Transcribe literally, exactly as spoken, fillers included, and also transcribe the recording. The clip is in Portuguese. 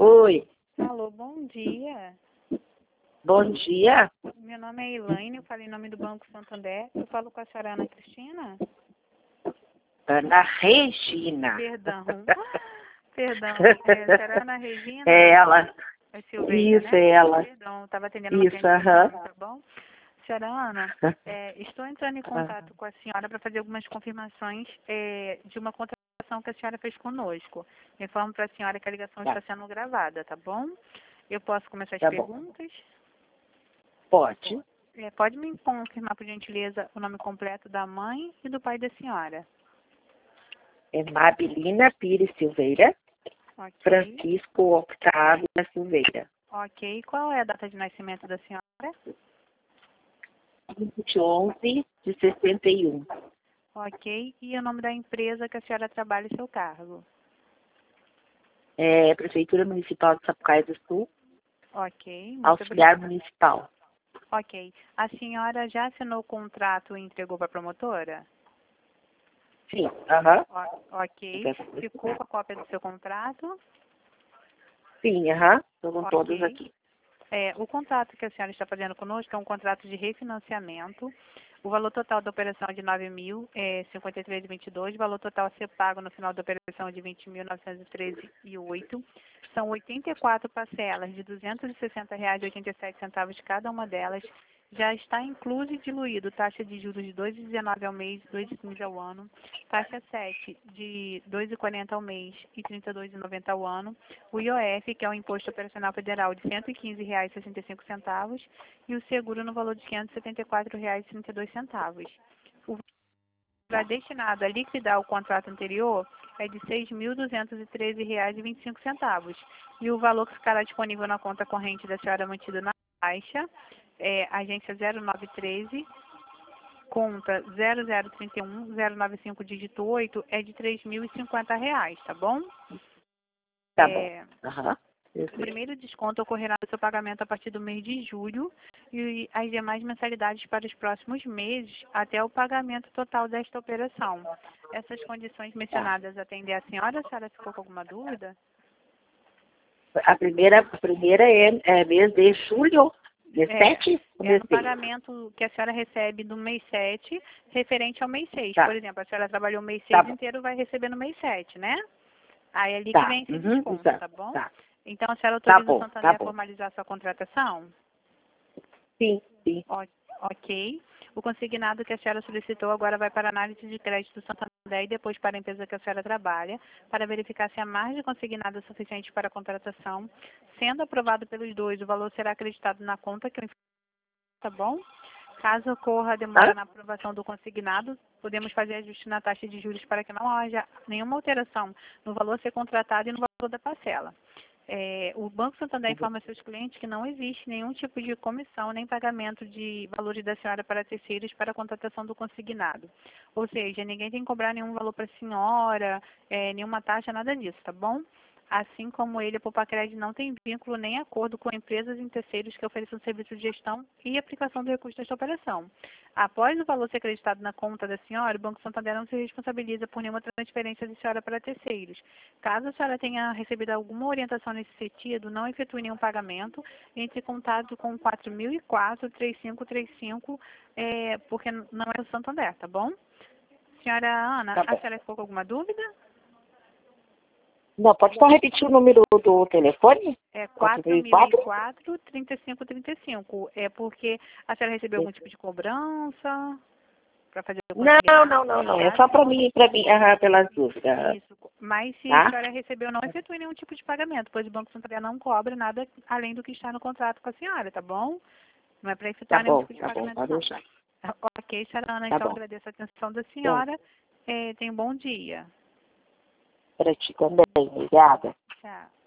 Oi, Alô, bom dia. bom dia. Meu nome é Elaine, eu falei em nome do Banco Santander. Eu falo com a senhora Ana Cristina? Ana Regina. Perdão. Perdão. É, a senhora Ana Regina? É ela. É Silveira, Isso, né? é ela. Perdão, estava atendendo uma Isso, cliente, aham. tá bom? Senhora Ana, é, estou entrando em contato com a senhora para fazer algumas confirmações é, de uma contratação que a senhora fez conosco. Informo para a senhora que a ligação Tá, está sendo gravada, tá bom? Eu posso começar as tá bom. perguntas? Pode. É, pode me confirmar, por gentileza, o nome completo da mãe e do pai da senhora? É Mabilina Pires Silveira, Ok. Francisco Octávio da Silveira. Ok. Qual é a data de nascimento da senhora? vinte e onze de sessenta e um. Ok. E o nome da empresa que a senhora trabalha e seu cargo? É, Prefeitura Municipal de Sapucaia do Sul, Ok. Muito auxiliar obrigada. municipal. Ok. A senhora já assinou o contrato e entregou para a promotora? Sim, aham. O- ok. Ficou com a cópia do seu contrato? Sim, aham. Estou com todos Ok. aqui. É, o contrato que a senhora está fazendo conosco é um contrato de refinanciamento. O valor total da operação é de nove mil e cinquenta e três vírgula vinte e dois. O valor total a ser pago no final da operação é de vinte mil novecentos e treze vírgula oito. São oitenta e quatro parcelas de duzentos e sessenta reais e oitenta e sete centavos cada uma delas. Já está incluso e diluído taxa de juros de dois vírgula dezenove ao mês, dois vírgula quinze ao ano, taxa sete de dois vírgula quarenta ao mês e trinta e dois vírgula noventa ao ano, o I O F, que é o Imposto Operacional Federal, de cento e quinze reais e sessenta e cinco centavos, e o seguro no valor de quinhentos e setenta e quatro reais e trinta e dois centavos. O valor destinado a liquidar o contrato anterior é de seis mil duzentos e treze reais e vinte e cinco centavos, e o valor que ficará disponível na conta corrente da senhora mantido na Caixa, é, agência zero nove um três, conta zero zero trinta e um, zero nove cinco, dígito oito, é de três mil e cinquenta reais, tá bom? Tá É, bom. Aham. Eu o sei. primeiro desconto ocorrerá no seu pagamento a partir do mês de julho e as demais mensalidades para os próximos meses até o pagamento total desta operação. Essas condições mencionadas atendem a senhora? A senhora ficou com alguma dúvida? A primeira, a primeira é, é mês de julho, de É, sete ou é mês no seis? pagamento que a senhora recebe do mês sete, referente ao mês seis. Tá, Por exemplo, a senhora trabalhou o mês tá seis bom. inteiro, vai receber no mês sete, né? Aí é ali que Tá. vem esse Uhum, desconto, tá, tá bom? tá. Então, a senhora Tá autoriza o bom, tá Santander a bom. formalizar sua contratação? Sim, sim. O- Ok. O consignado que a senhora solicitou agora vai para a análise de crédito do Santander e depois para a empresa que a senhora trabalha, para verificar se a margem consignada é suficiente para a contratação. Sendo aprovado pelos dois, o valor será acreditado na conta que eu informo, tá bom? Caso ocorra demora Hã? na aprovação do consignado, podemos fazer ajuste na taxa de juros para que não haja nenhuma alteração no valor a ser contratado e no valor da parcela. É, o Banco Santander informa a seus clientes que não existe nenhum tipo de comissão nem pagamento de valores da senhora para terceiros para a contratação do consignado. Ou seja, ninguém tem que cobrar nenhum valor para a senhora, é, nenhuma taxa, nada disso, tá bom? Assim como ele, a Poupa-Crédito não tem vínculo nem acordo com empresas e terceiros que ofereçam serviço de gestão e aplicação do recurso desta operação. Após o valor ser acreditado na conta da senhora, o Banco Santander não se responsabiliza por nenhuma transferência de senhora para terceiros. Caso a senhora tenha recebido alguma orientação nesse sentido, não efetue nenhum pagamento, entre em contato com quatro mil e quatro, três cinco três cinco, é, porque não é o Santander, tá bom? Senhora Ana, Tá a bom. senhora ficou com alguma dúvida? Não, pode só repetir o número do telefone? É quatro quatro mil e mil e quatro? quatro, trinta e cinco trinta e cinco. É porque a senhora recebeu algum tipo de cobrança para fazer o Não, consignado? não, não, não. É Nada? só para mim, para mim, aham, pelas dúvidas. Isso. Mas se a Tá? senhora recebeu, não efetue nenhum tipo de pagamento, pois o Banco Santander não cobra nada além do que está no contrato com a senhora, tá bom? Não é para Tá efetuar nenhum bom, tipo de tá bom, pagamento, pode não. deixar. Ok, senhora Ana, Tá então bom. agradeço a atenção da Bom, senhora. É, tenha um bom dia. para ti também, obrigada. Tchau.